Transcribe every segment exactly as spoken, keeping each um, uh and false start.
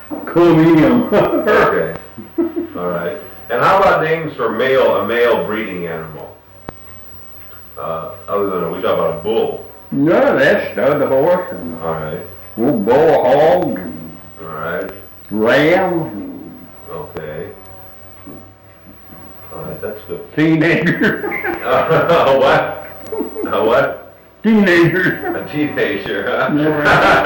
Come in. Okay. All right. And how about names for male, a male breeding animal? Uh, other than, we talk about a bull. No, that's stud horse and All right. little bullhog and All right. ram and Okay. All right, that's good. teenager. Uh, what? A what? Teenager. A teenager, huh? No,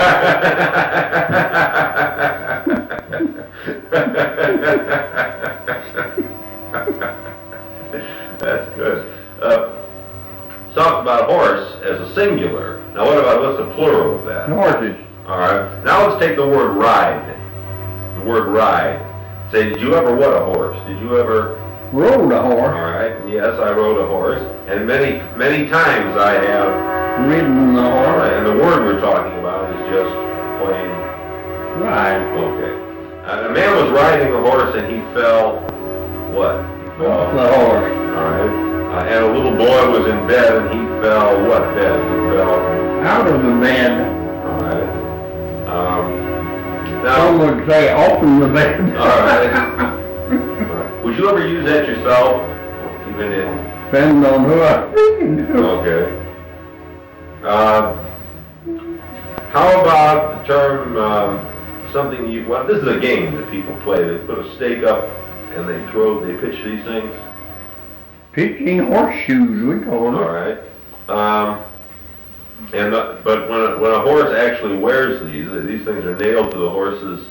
That's good. Uh, talks about horse as a singular. Now what about, what's the plural of that? horses. All right. Now let's take the word ride. The word ride. Say, did you ever what a horse? Did you ever? Rode a All horse. right. Yes, I rode a horse, and many, many times I have. Ridden the All horse. right. And the word we're talking about is just plain. Right. Okay. Uh, a man was riding a horse and he fell. What? He Off fell. the horse. All right. Uh, and a little boy was in bed and he fell. What bed? He fell. Out of the bed. All right. Um, now. Some would say open the bed. All right. Would you ever use that yourself? Even in. Depends on who I speaking to. Okay. Uh, how about the term um, something you? Well, this is a game that people play. They put a stake up and they throw. They pitch these things. Pitching horseshoes, we call All it. right. Um, and the, but when a, when a horse actually wears these, these things are nailed to the horse's.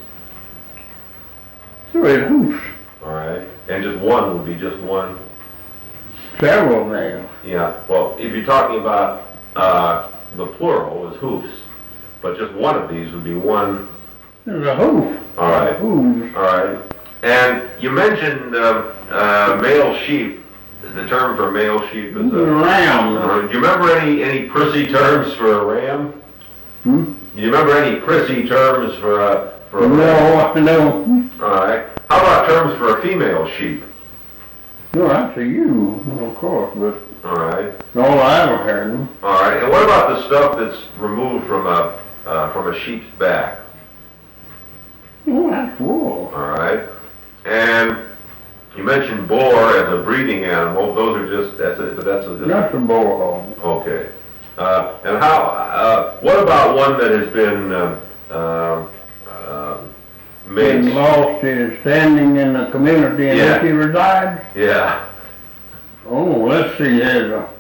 So it hoofs. All right. And just one would be just one. Several nails. Yeah. Well, if you're talking about uh, the plural is hoofs, but just one of these would be one. There's a hoof. All right. Hooves. All right. And you mentioned uh, uh, male sheep. The term for male sheep is a Ram. Uh, do you remember any any prissy terms for a ram? Hmm? Do you remember any prissy terms for a for a ram? No, I know. All right. How about terms for a female sheep? No, that's a you, of course, but All right. all I ever heard them. All right. And what about the stuff that's removed from a uh, from a sheep's back? Oh, that's wool. All right. And you mentioned boar as a breeding animal. Those are just that's a that's a That's a bullhog. okay. Uh, and how? Uh, what about one that has been uh, uh, uh, made? Been lost his standing in the community in Yeah. which he resides. Yeah. Oh, let's see, there's a,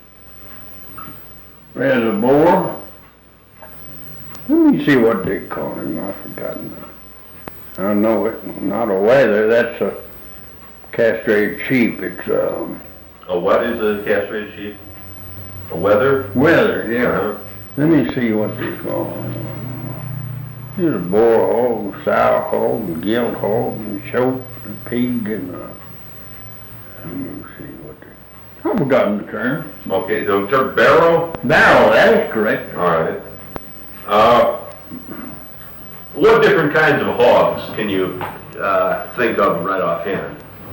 there's a boar. Let me see what they call him, I've forgotten. I know it, not a wether, that's a castrated sheep, it's um, A what is a castrated sheep? A wether? wether, yeah. Uh-huh. Let me see what they call him. There's a boar hog, sow hog, and gilt hog, and choke, and pig, and uh, let me see what they, I've forgotten the term. Okay, the term barrow? Barrel, that is correct. All right. Uh, what different kinds of hogs can you uh, think of right offhand?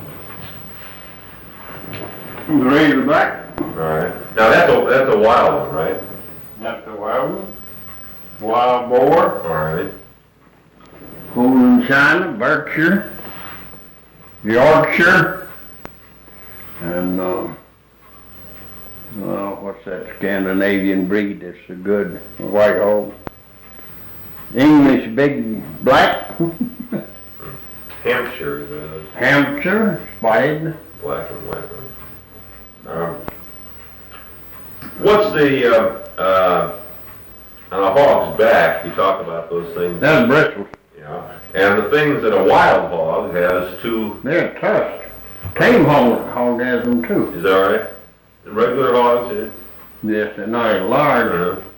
Razorback. All right. Now that's a that's a wild one, right? That's the wild one. Wild boar. All right. Golden China, Berkshire, Yorkshire, and uh, uh, what's that Scandinavian breed that's a good white hog? English big black, Hampshire is a Hampshire, spotted. black and white one. Um, what's the uh, uh, on a hog's back? You talk about those things. That's bristles. Yeah. And the things that a wild hog has two. They're tusked. Tame hog, hog has them too. Is that right? The regular hogs. eh? Yes, they're not as large. Uh-huh.